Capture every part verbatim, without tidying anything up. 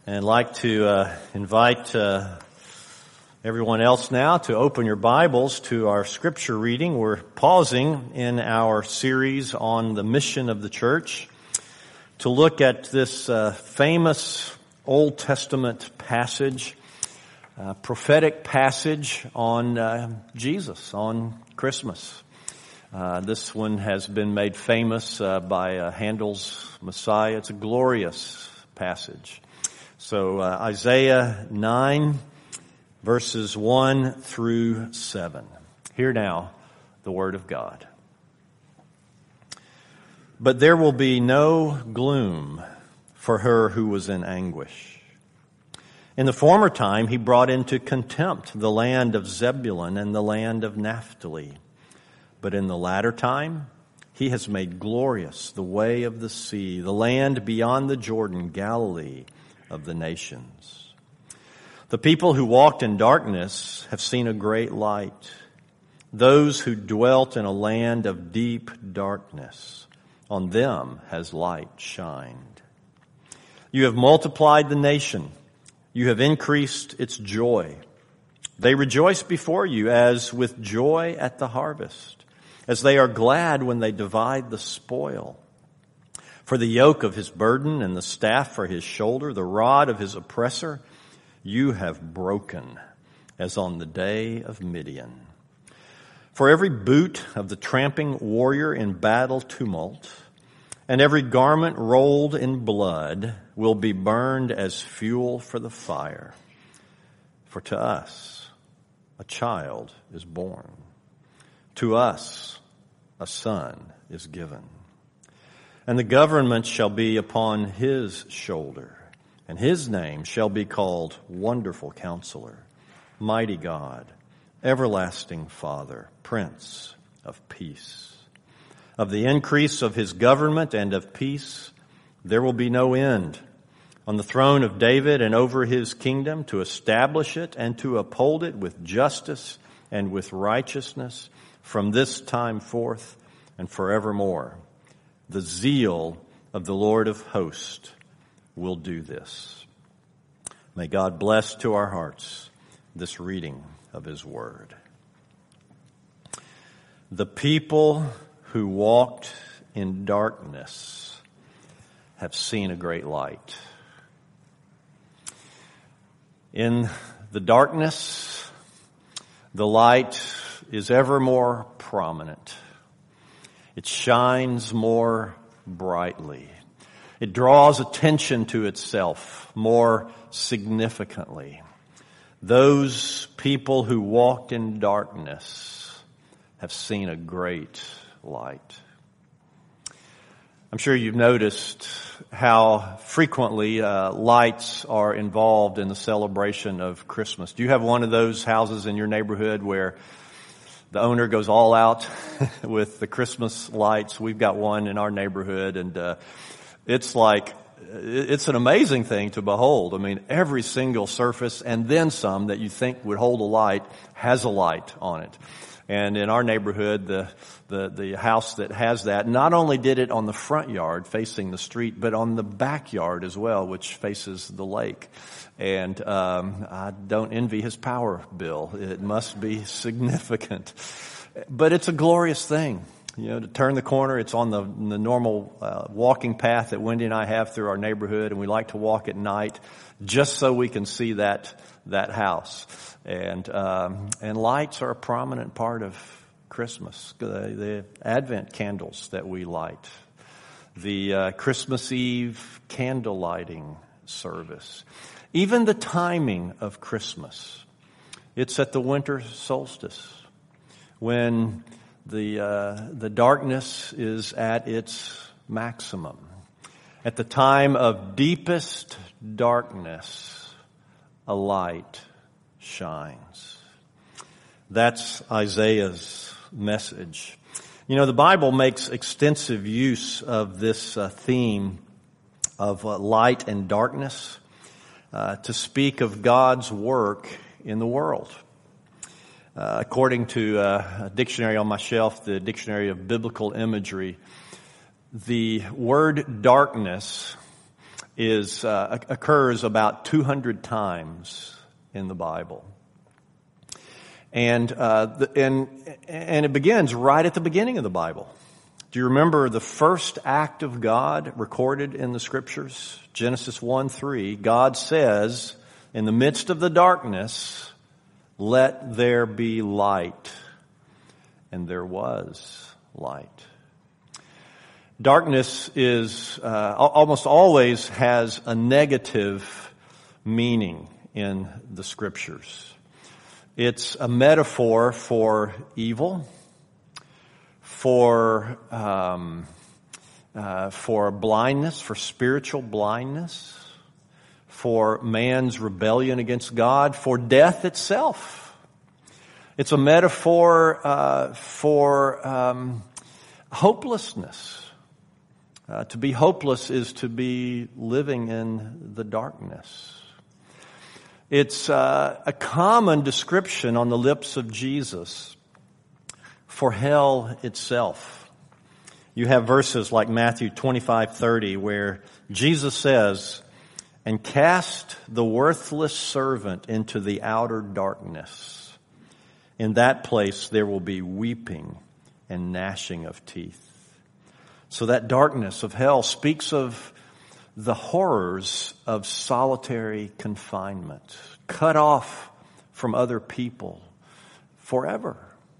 And I'd like to uh, invite uh, everyone else now to open your Bibles to our scripture reading. We're pausing in our series on the mission of the church to look at this uh, famous Old Testament passage, uh, prophetic passage on uh, Jesus, on Christmas. Uh, this one has been made famous uh, by uh, Handel's Messiah. It's a glorious passage. So uh, Isaiah nine, verses one through seven. Hear now the word of God. But there will be no gloom for her who was in anguish. In the former time he brought into contempt the land of Zebulun and the land of Naphtali. But in the latter time he has made glorious the way of the sea, the land beyond the Jordan, Galilee of the nations. The people who walked in darkness have seen a great light. Those who dwelt in a land of deep darkness, on them has light shined. You have multiplied the nation. You have increased its joy. They rejoice before you as with joy at the harvest, as they are glad when they divide the spoil. For the yoke of his burden and the staff for his shoulder, the rod of his oppressor, you have broken, as on the day of Midian. For every boot of the tramping warrior in battle tumult, and every garment rolled in blood will be burned as fuel for the fire. For to us a child is born. To us a son is given. And the government shall be upon his shoulder, and his name shall be called Wonderful Counselor, Mighty God, Everlasting Father, Prince of Peace. Of the increase of his government and of peace there will be no end, on the throne of David and over his kingdom, to establish it and to uphold it with justice and with righteousness from this time forth and forevermore. The zeal of the Lord of hosts will do this. May God bless to our hearts this reading of his word. The people who walked in darkness have seen a great light. In the darkness, the light is ever more prominent. It shines more brightly. It draws attention to itself more significantly. Those people who walked in darkness have seen a great light. I'm sure you've noticed how frequently uh, lights are involved in the celebration of Christmas. Do you have one of those houses in your neighborhood where the owner goes all out with the Christmas lights? We've got one in our neighborhood, and uh, it's like, it's an amazing thing to behold. I mean, every single surface and then some that you think would hold a light has a light on it. And in our neighborhood, the, the, the house that has that, not only did it on the front yard facing the street, but on the backyard as well, which faces the lake. And um, I don't envy his power bill. It must be significant. But it's a glorious thing. You know, to turn the corner, it's on the, the normal uh, walking path that Wendy and I have through our neighborhood, and we like to walk at night just so we can see that that house. And um, and lights are a prominent part of Christmas. The, the Advent candles that we light, the uh, Christmas Eve candle lighting service. Even the timing of Christmas. It's at the winter solstice when the uh, the darkness is at its maximum. At the time of deepest darkness, a light shines. That's Isaiah's message. You know, the Bible makes extensive use of this uh, theme of uh, light and darkness Uh, to speak of God's work in the world. Uh, according to uh, a dictionary on my shelf, the Dictionary of Biblical Imagery, the word darkness is uh, occurs about two hundred times in the Bible. And, uh, the, and, and it begins right at the beginning of the Bible. Do you remember the first act of God recorded in the Scriptures? Genesis one three, God says, in the midst of the darkness, let there be light. And there was light. Darkness is, uh, almost always has a negative meaning in the Scriptures. It's a metaphor for evil, for um, uh, for blindness, for spiritual blindness, for man's rebellion against God, for death itself. It's a metaphor uh, for um, hopelessness. Uh, to be hopeless is to be living in the darkness. It's uh, a common description on the lips of Jesus for hell itself. You have verses like Matthew twenty-five thirty where Jesus says, "And cast the worthless servant into the outer darkness. In that place there will be weeping and gnashing of teeth." So that darkness of hell speaks of the horrors of solitary confinement, cut off from other people forever.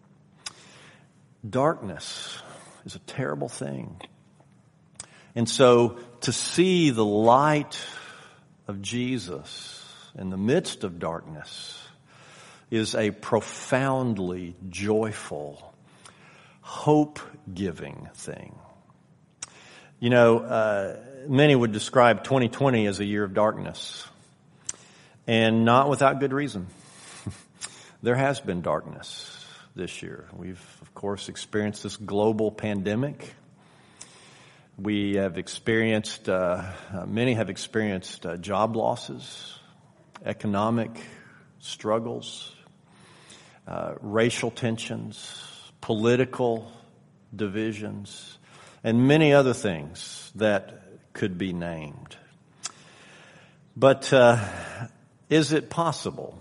Darkness is a terrible thing. And so to see the light of Jesus in the midst of darkness is a profoundly joyful, hope-giving thing. You know, uh, many would describe twenty twenty as a year of darkness, and not without good reason. There has been darkness this year. We've, of course, experienced this global pandemic. We have experienced, uh, many have experienced uh, job losses, economic struggles, uh, racial tensions, political divisions, and many other things that could be named. But uh, is it possible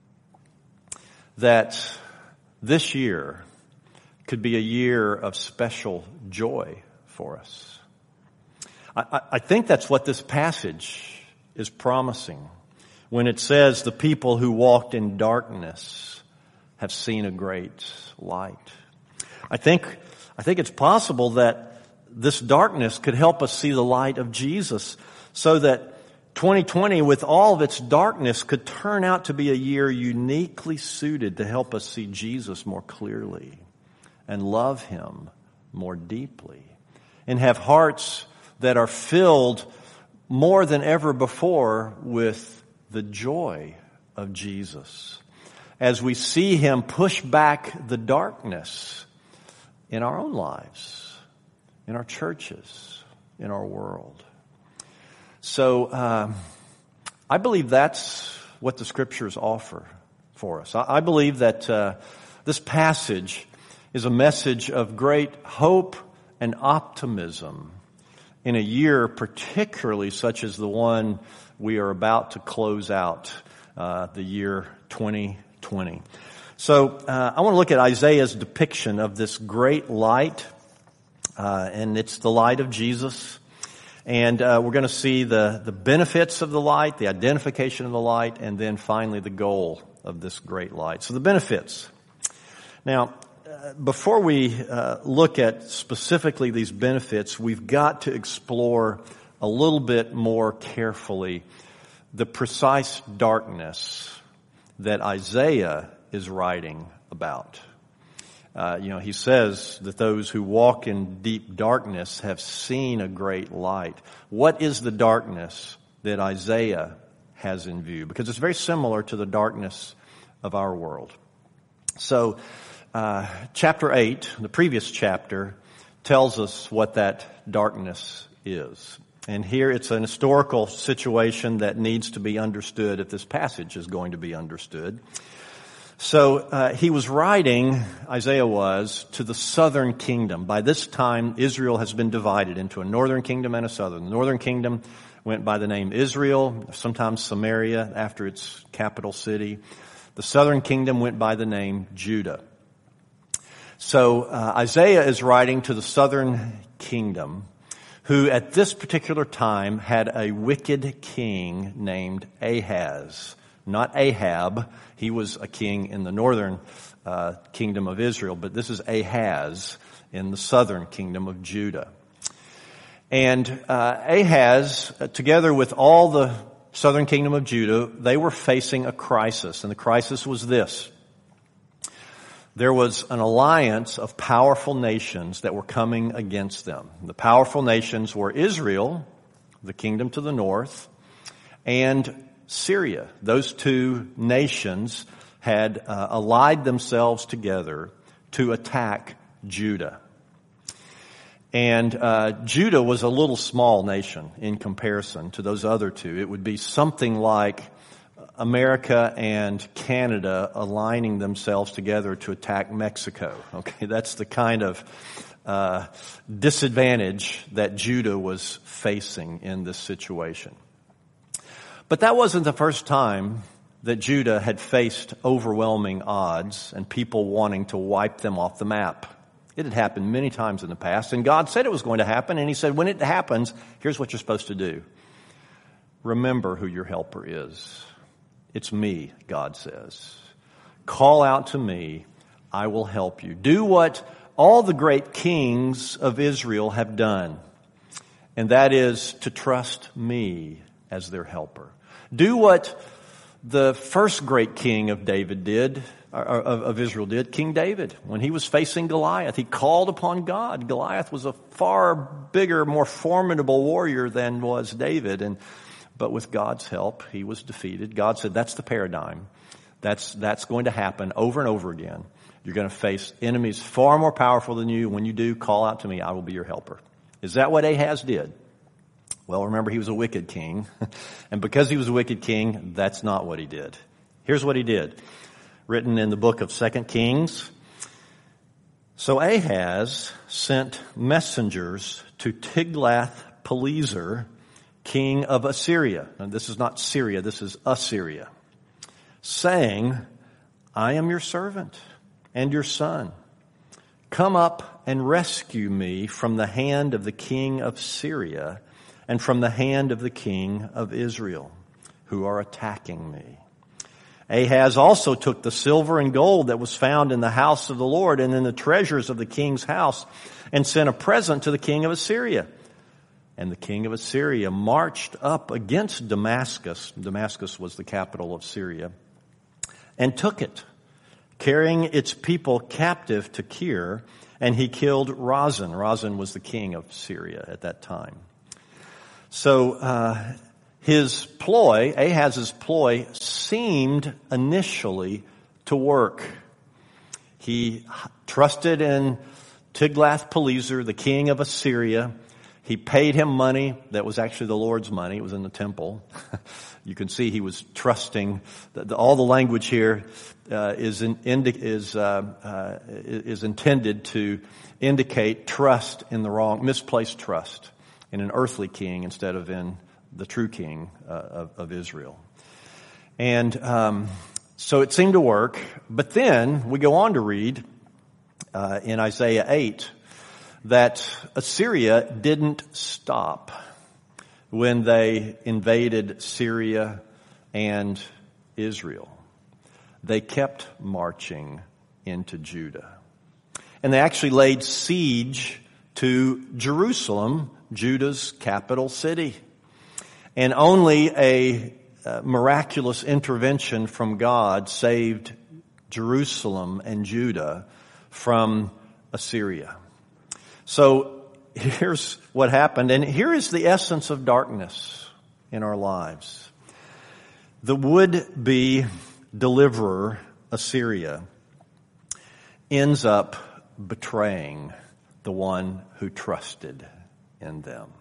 that this year could be a year of special joy for us? I, I think that's what this passage is promising when it says the people who walked in darkness have seen a great light. I think, I think it's possible that this darkness could help us see the light of Jesus so that twenty twenty, with all of its darkness, could turn out to be a year uniquely suited to help us see Jesus more clearly and love Him more deeply and have hearts that are filled more than ever before with the joy of Jesus as we see Him push back the darkness in our own lives, in our churches, in our world. So um, I believe that's what the Scriptures offer for us. I, I believe that uh, this passage is a message of great hope and optimism in a year particularly such as the one we are about to close out, uh, the year twenty twenty. So uh, I want to look at Isaiah's depiction of this great light. Uh, and it's the light of Jesus. And uh, we're going to see the, the benefits of the light, the identification of the light, and then finally the goal of this great light. So the benefits. Now, uh, before we uh, look at specifically these benefits, we've got to explore a little bit more carefully the precise darkness that Isaiah is writing about. Uh, you know, he says that those who walk in deep darkness have seen a great light. What is the darkness that Isaiah has in view? Because it's very similar to the darkness of our world. So, uh, chapter eight, the previous chapter, tells us what that darkness is. And here it's an historical situation that needs to be understood if this passage is going to be understood. So uh, he was writing, Isaiah was, to the southern kingdom. By this time, Israel has been divided into a northern kingdom and a southern. The northern kingdom went by the name Israel, sometimes Samaria after its capital city. The southern kingdom went by the name Judah. So uh, Isaiah is writing to the southern kingdom, who at this particular time had a wicked king named Ahaz. Not Ahab. He was a king in the northern uh, kingdom of Israel, but this is Ahaz in the southern kingdom of Judah. And uh, Ahaz, uh, together with all the southern kingdom of Judah, they were facing a crisis, and the crisis was this. There was an alliance of powerful nations that were coming against them. The powerful nations were Israel, the kingdom to the north, and Syria. Those two nations had uh, allied themselves together to attack Judah. And uh, Judah was a little small nation in comparison to those other two. It would be something like America and Canada aligning themselves together to attack Mexico. Okay, that's the kind of uh, disadvantage that Judah was facing in this situation. But that wasn't the first time that Judah had faced overwhelming odds and people wanting to wipe them off the map. It had happened many times in the past, and God said it was going to happen, and He said, when it happens, here's what you're supposed to do. Remember who your helper is. It's me, God says. Call out to me, I will help you. Do what all the great kings of Israel have done, and that is to trust me as their helper. Do what the first great king of David did, Of, of Israel did, King David. When he was facing Goliath, he called upon God. Goliath was a far bigger, more formidable warrior than was David. And, but with God's help, he was defeated. God said, that's the paradigm. That's, that's going to happen over and over again. You're going to face enemies far more powerful than you. When you do, call out to me. I will be your helper. Is that what Ahaz did? Well, remember, he was a wicked king. And because he was a wicked king, that's not what he did. Here's what he did. Written in the book of Second Kings. So Ahaz sent messengers to Tiglath-Pileser, king of Assyria. And this is not Syria, this is Assyria. Saying, I am your servant and your son. Come up and rescue me from the hand of the king of Syria and from the hand of the king of Israel, who are attacking me. Ahaz also took the silver and gold that was found in the house of the Lord and in the treasures of the king's house and sent a present to the king of Assyria. And the king of Assyria marched up against Damascus. Damascus was the capital of Syria. And took it, carrying its people captive to Kir. And he killed Razin. Razin was the king of Syria at that time. So, uh, His ploy, Ahaz's ploy, seemed initially to work. He trusted in Tiglath-Pileser, the king of Assyria. He paid him money that was actually the Lord's money. It was in the temple. You can see he was trusting. All the language here uh, is in, is uh, uh, is intended to indicate trust in the wrong, misplaced trust in an earthly king instead of in the true king uh, of, of Israel. And um, so it seemed to work. But then we go on to read uh, in Isaiah eight that Assyria didn't stop when they invaded Syria and Israel. They kept marching into Judah. And they actually laid siege to Jerusalem, Judah's capital city. And only a uh, miraculous intervention from God saved Jerusalem and Judah from Assyria. So here's what happened, and here is the essence of darkness in our lives. The would-be deliverer, Assyria, ends up betraying the one who trusted in them.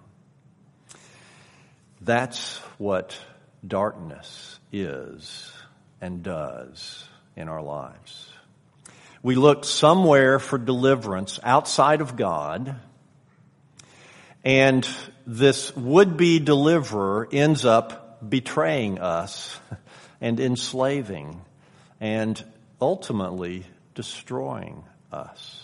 That's what darkness is and does in our lives. We look somewhere for deliverance outside of God, and this would-be deliverer ends up betraying us and enslaving and ultimately destroying us.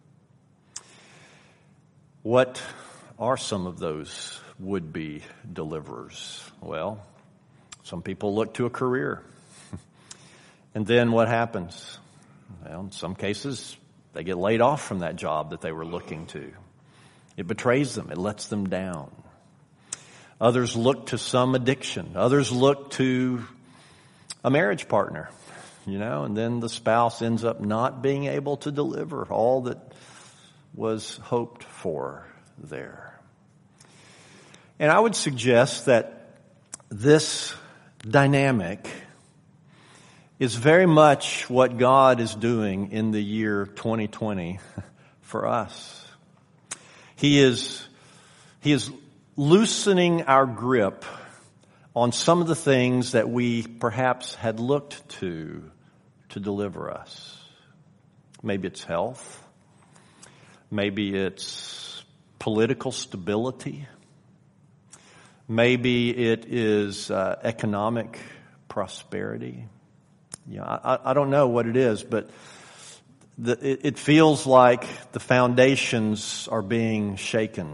What are some of those would-be deliverers? Well, some people look to a career. And then what happens? Well, in some cases, they get laid off from that job that they were looking to. It betrays them. It lets them down. Others look to some addiction. Others look to a marriage partner, you know, and then the spouse ends up not being able to deliver all that was hoped for there. And I would suggest that this dynamic is very much what God is doing in the year twenty twenty for us. He is, he is loosening our grip on some of the things that we perhaps had looked to to deliver us. Maybe it's health. Maybe it's political stability. Maybe it is uh, economic prosperity. You know, I, I don't know what it is, but the, it, it feels like the foundations are being shaken.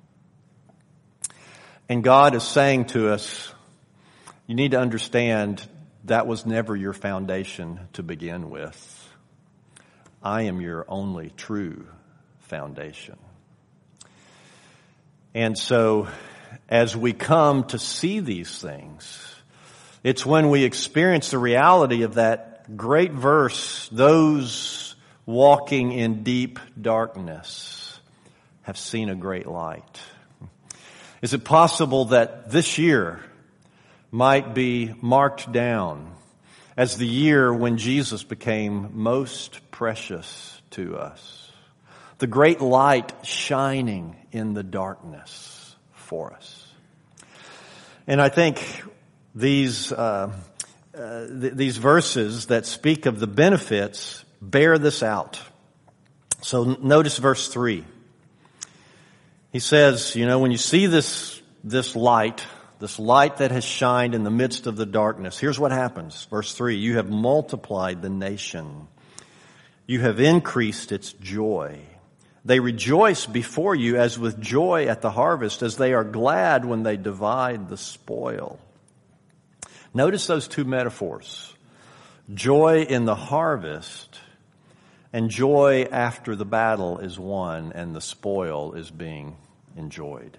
And God is saying to us, you need to understand that was never your foundation to begin with. I am your only true foundation. And so, as we come to see these things, it's when we experience the reality of that great verse, those walking in deep darkness have seen a great light. Is it possible that this year might be marked down as the year when Jesus became most precious to us? The great light shining in the darkness for us. And I think these uh, uh, th- these verses that speak of the benefits bear this out. So notice verse three. He says, you know, when you see this this light, this light that has shined in the midst of the darkness, here's what happens. Verse three, you have multiplied the nation. You have increased its joy. They rejoice before you as with joy at the harvest, as they are glad when they divide the spoil. Notice those two metaphors. Joy in the harvest and joy after the battle is won and the spoil is being enjoyed.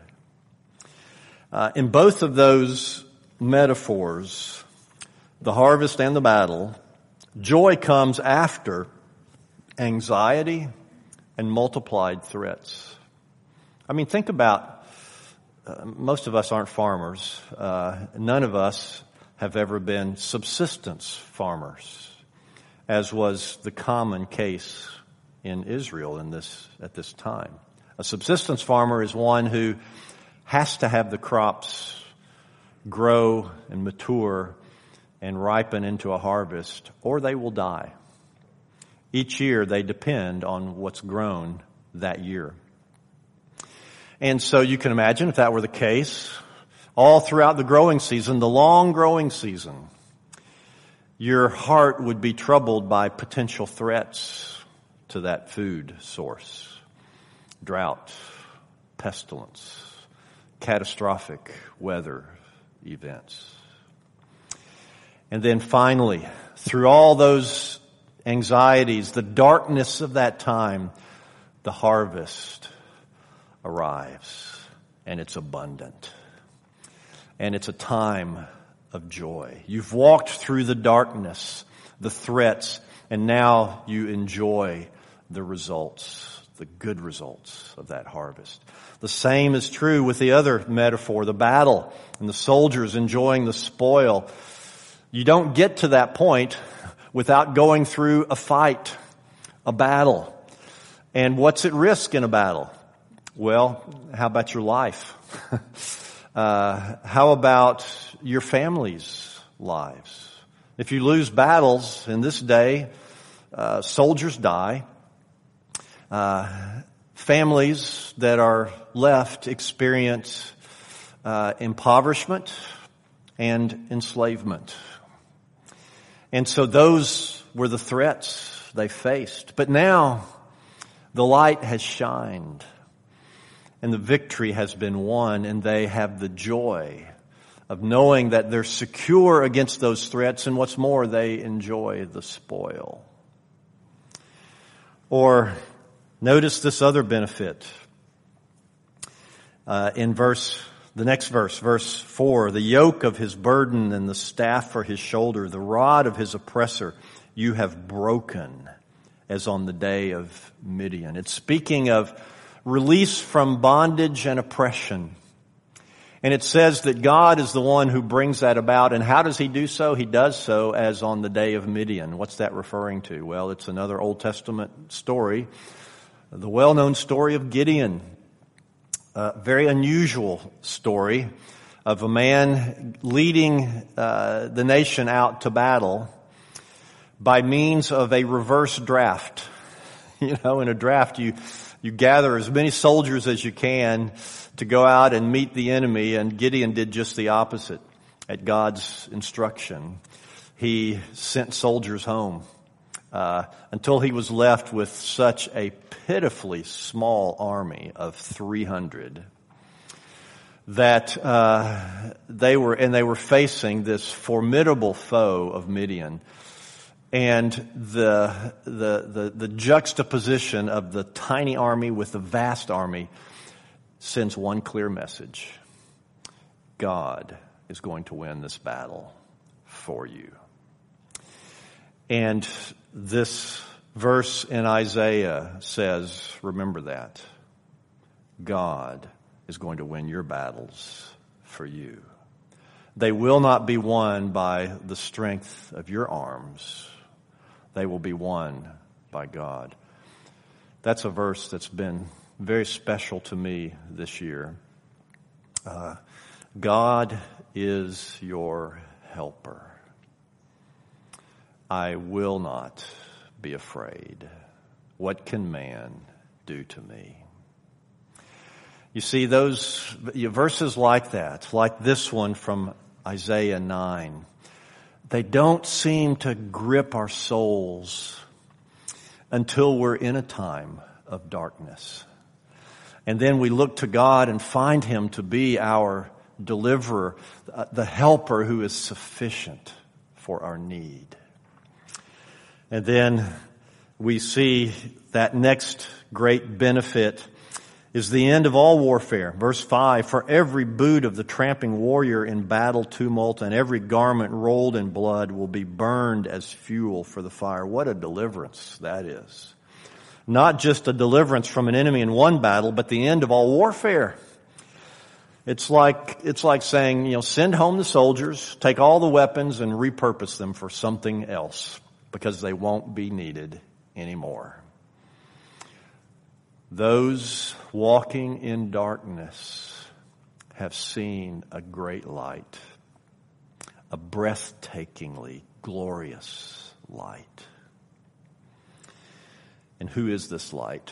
Uh, in both of those metaphors, the harvest and the battle, joy comes after anxiety and multiplied threats. I mean, think about, uh, most of us aren't farmers. Uh, none of us have ever been subsistence farmers, as was the common case in Israel in this at this time. A subsistence farmer is one who has to have the crops grow and mature and ripen into a harvest, or they will die. Each year they depend on what's grown that year. And so you can imagine if that were the case, all throughout the growing season, the long growing season, your heart would be troubled by potential threats to that food source. Drought, pestilence, catastrophic weather events. And then finally, through all those anxieties, the darkness of that time, the harvest arrives, and it's abundant. And it's a time of joy. You've walked through the darkness, the threats, and now you enjoy the results, the good results of that harvest. The same is true with the other metaphor, the battle, and the soldiers enjoying the spoil. You don't get to that point without going through a fight, a battle. And what's at risk in a battle? Well, how about your life? uh, how about your family's lives? If you lose battles in this day, uh, soldiers die. Uh, families that are left experience uh, impoverishment and enslavement. And so those were the threats they faced. But now the light has shined and the victory has been won, and they have the joy of knowing that they're secure against those threats, and what's more, they enjoy the spoil. Or notice this other benefit uh, in verse, the next verse, verse four. The yoke of his burden and the staff for his shoulder, the rod of his oppressor, you have broken as on the day of Midian. It's speaking of release from bondage and oppression. And it says that God is the one who brings that about. And how does he do so? He does so as on the day of Midian. What's that referring to? Well, it's another Old Testament story. The well-known story of Gideon. A very unusual story of a man leading uh, the nation out to battle by means of a reverse draft. You know, in a draft, you, you gather as many soldiers as you can to go out and meet the enemy, and Gideon did just the opposite. At God's instruction, he sent soldiers home uh, until he was left with such a pitifully small army of three hundred that uh, they were, and they were facing this formidable foe of Midian. And the, the, the, the juxtaposition of the tiny army with the vast army sends one clear message. God is going to win this battle for you. And this verse in Isaiah says, remember that. God is going to win your battles for you. They will not be won by the strength of your arms. They will be won by God. That's a verse that's been very special to me this year. Uh, God is your helper. I will not be afraid. What can man do to me? You see, those verses like that, like this one from Isaiah nine, they don't seem to grip our souls until we're in a time of darkness. And then we look to God and find him to be our deliverer, the helper who is sufficient for our need. And then we see that next great benefit is the end of all warfare. Verse five, for every boot of the tramping warrior in battle tumult and every garment rolled in blood will be burned as fuel for the fire. What a deliverance that is. Not just a deliverance from an enemy in one battle, but the end of all warfare. It's like, it's like saying, you know, send home the soldiers, take all the weapons and repurpose them for something else because they won't be needed anymore. Those walking in darkness have seen a great light, a breathtakingly glorious light. And who is this light?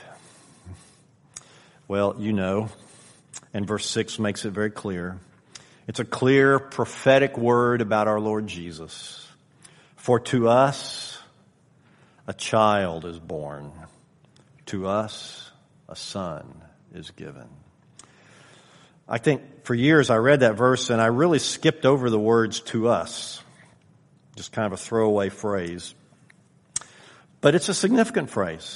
Well, you know, and verse six makes it very clear. It's a clear prophetic word about our Lord Jesus. For to us a child is born, to us a son is given. I think for years I read that verse and I really skipped over the words to us. Just kind of a throwaway phrase. But it's a significant phrase.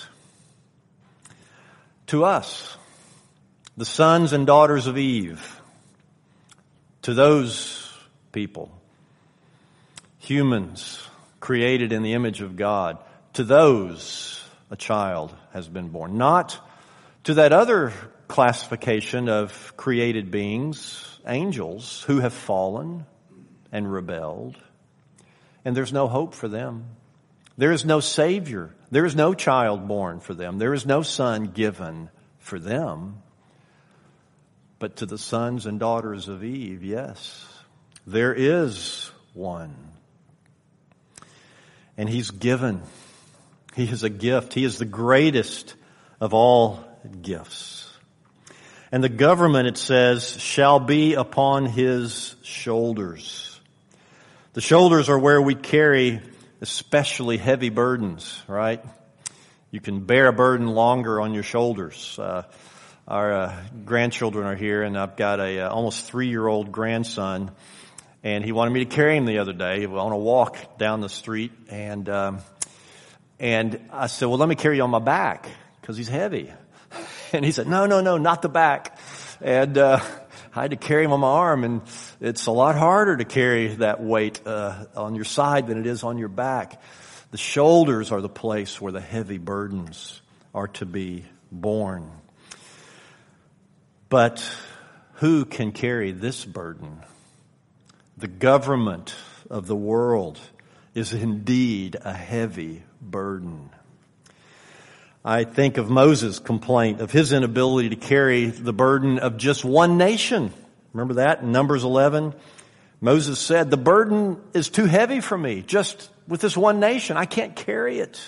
To us, the sons and daughters of Eve, to those people, humans created in the image of God, to those a child has been born. Not to that other classification of created beings, angels, who have fallen and rebelled, and there's no hope for them. There is no Savior. There is no child born for them. There is no son given for them. But to the sons and daughters of Eve, yes, there is one. And he's given. He is a gift. He is the greatest of all gifts. And the government, it says, shall be upon his shoulders. The shoulders are where we carry especially heavy burdens, right? You can bear a burden longer on your shoulders. Uh, our uh, grandchildren are here, and I've got a uh, almost three-year-old grandson, and he wanted me to carry him the other day on a walk down the street, and um, and I said, well, let me carry you on my back, because he's heavy. And he said, no, no, no, not the back. And uh, I had to carry him on my arm, and it's a lot harder to carry that weight uh, on your side than it is on your back. The shoulders are the place where the heavy burdens are to be borne. But who can carry this burden? The government of the world is indeed a heavy burden. I think of Moses' complaint of his inability to carry the burden of just one nation. Remember that in Numbers eleven? Moses said, the burden is too heavy for me, just with this one nation. I can't carry it.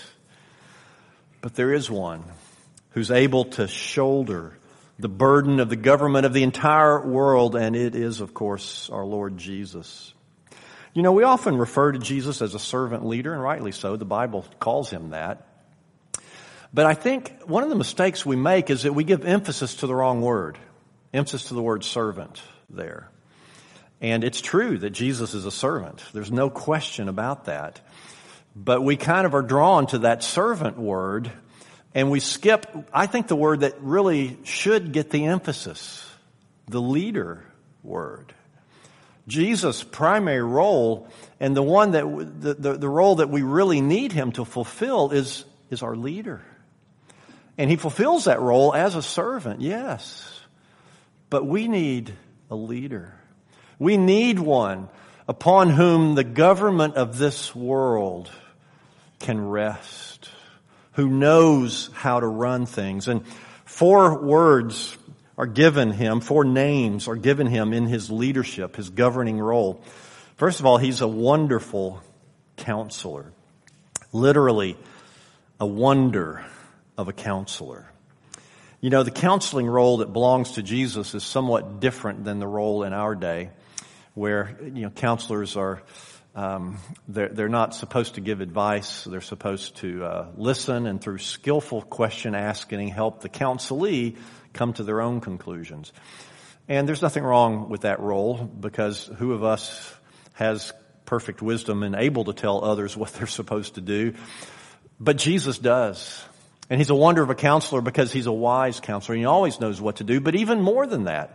But there is one who's able to shoulder the burden of the government of the entire world, and it is, of course, our Lord Jesus. You know, we often refer to Jesus as a servant leader, and rightly so. The Bible calls him that. But I think one of the mistakes we make is that we give emphasis to the wrong word. Emphasis to the word servant there. And it's true that Jesus is a servant. There's no question about that. But we kind of are drawn to that servant word, and we skip, I think, the word that really should get the emphasis, the leader word. Jesus' primary role, and the one that the, the, the role that we really need him to fulfill is, is our leader. And he fulfills that role as a servant, yes. But we need a leader. We need one upon whom the government of this world can rest, who knows how to run things. And four words are given him, four names are given him in his leadership, his governing role. First of all, he's a wonderful counselor. Literally, a wonder of a counselor. You know, the counseling role that belongs to Jesus is somewhat different than the role in our day, where, you know, counselors are, um, they're, they're not supposed to give advice. They're supposed to uh, listen, and through skillful question asking, help the counselee come to their own conclusions. And there's nothing wrong with that role, because who of us has perfect wisdom and able to tell others what they're supposed to do? But Jesus does. And he's a wonder of a counselor because he's a wise counselor. He always knows what to do. But even more than that,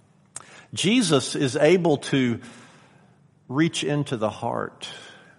Jesus is able to reach into the heart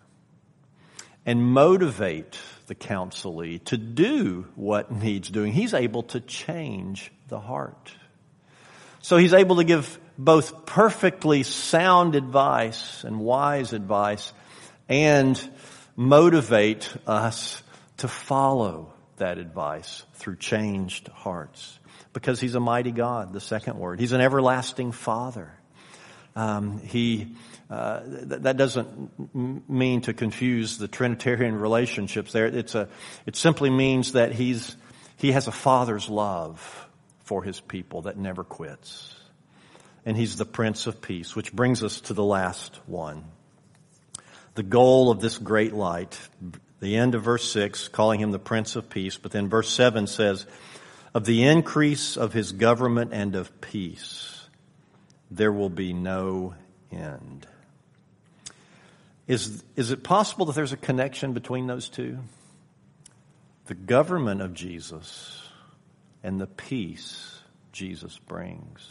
and motivate the counselee to do what needs doing. He's able to change the heart. So he's able to give both perfectly sound advice and wise advice, and motivate us to follow that advice through changed hearts. Because he's a mighty God, the second word. He's an everlasting Father. Um, he uh, th- that doesn't m- mean to confuse the Trinitarian relationships there. It's a it simply means that he's he has a Father's love for his people that never quits. And he's the Prince of Peace, which brings us to the last one. The goal of this great light, the end of verse six, calling him the Prince of Peace, but then verse seven says, of the increase of his government and of peace, there will be no end. Is, is it possible that there's a connection between those two? The government of Jesus and the peace Jesus brings.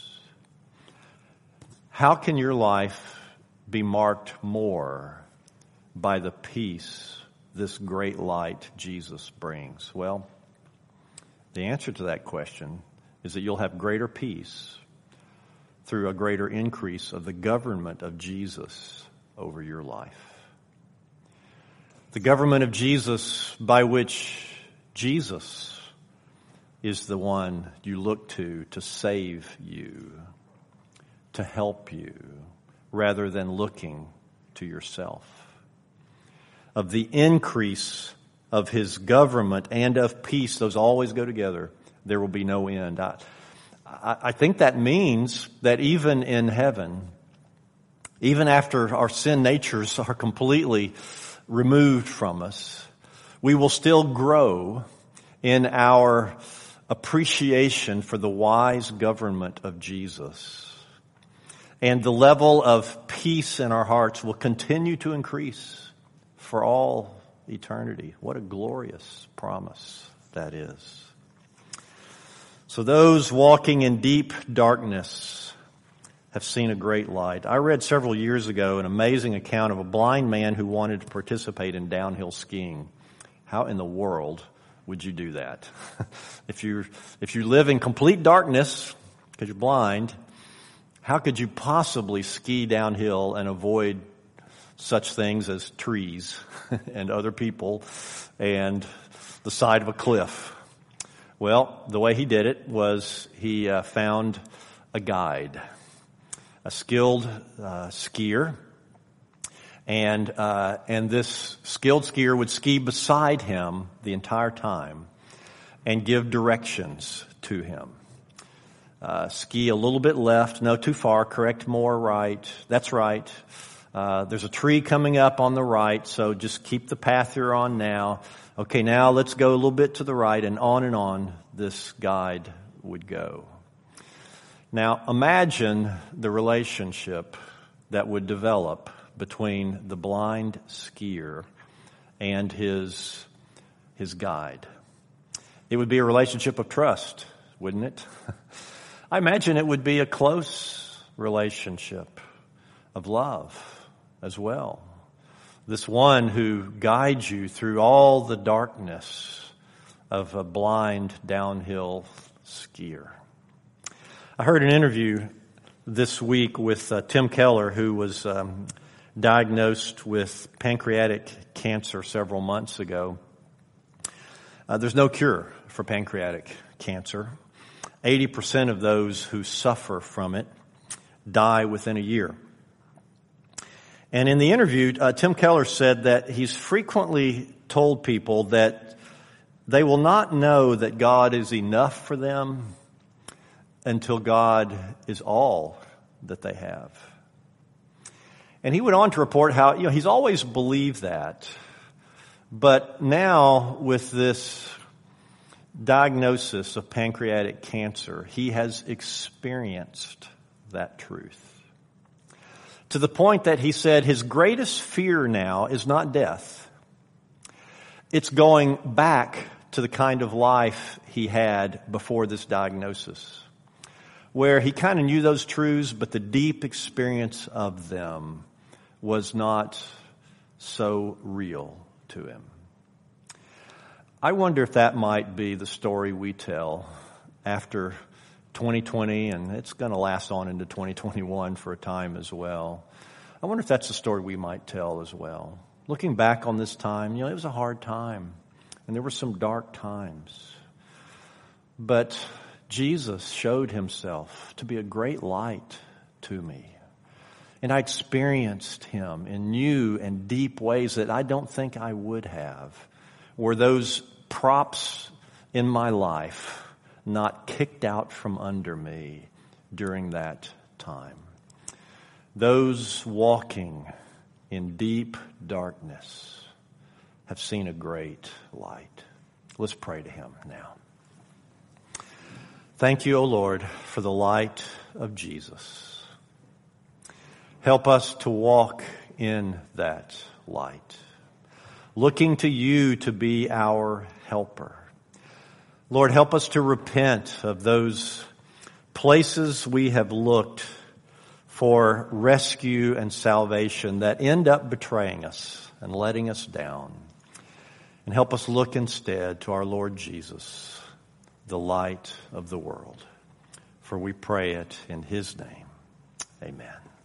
How can your life be marked more by the peace this great light Jesus brings? Well, the answer to that question is that you'll have greater peace through a greater increase of the government of Jesus over your life. The government of Jesus by which Jesus is the one you look to to save you, to help you, rather than looking to yourself. Of the increase of his government and of peace, those always go together, there will be no end. I, I, I think that means that even in heaven, even after our sin natures are completely removed from us, we will still grow in our appreciation for the wise government of Jesus. And the level of peace in our hearts will continue to increase for all eternity. What a glorious promise that is. So those walking in deep darkness have seen a great light. I read several years ago an amazing account of a blind man who wanted to participate in downhill skiing. How in the world would you do that? If you if you live in complete darkness because you're blind, how could you possibly ski downhill and avoid such things as trees and other people and the side of a cliff? Well, the way he did it was he uh, found a guide, a skilled uh, skier, and uh, and this skilled skier would ski beside him the entire time and give directions to him. Uh, ski a little bit left, no too far, correct more right, that's right. Uh, there's a tree coming up on the right, so just keep the path you're on now. Okay, now let's go a little bit to the right, and on and on this guide would go. Now, imagine the relationship that would develop between the blind skier and his, his guide. It would be a relationship of trust, wouldn't it? I imagine it would be a close relationship of love as well. This one who guides you through all the darkness of a blind downhill skier. I heard an interview this week with uh, Tim Keller, who was um, diagnosed with pancreatic cancer several months ago. Uh, there's no cure for pancreatic cancer. eighty percent of those who suffer from it die within a year. And in the interview, uh, Tim Keller said that he's frequently told people that they will not know that God is enough for them until God is all that they have. And he went on to report how, you know, he's always believed that. But now with this diagnosis of pancreatic cancer, he has experienced that truth. To the point that he said his greatest fear now is not death. It's going back to the kind of life he had before this diagnosis, where he kind of knew those truths, but the deep experience of them was not so real to him. I wonder if that might be the story we tell after twenty twenty, and it's going to last on into twenty twenty-one for a time as well. I wonder if that's the story we might tell as well. Looking back on this time, you know, it was a hard time, and there were some dark times. But Jesus showed himself to be a great light to me. And I experienced him in new and deep ways that I don't think I would have, were those props in my life not kicked out from under me during that time. Those walking in deep darkness have seen a great light. Let's pray to him now. Thank you, O Lord, for the light of Jesus. Help us to walk in that light, looking to you to be our helper. Lord, help us to repent of those places we have looked for rescue and salvation that end up betraying us and letting us down. And help us look instead to our Lord Jesus, the light of the world. For we pray it in his name. Amen.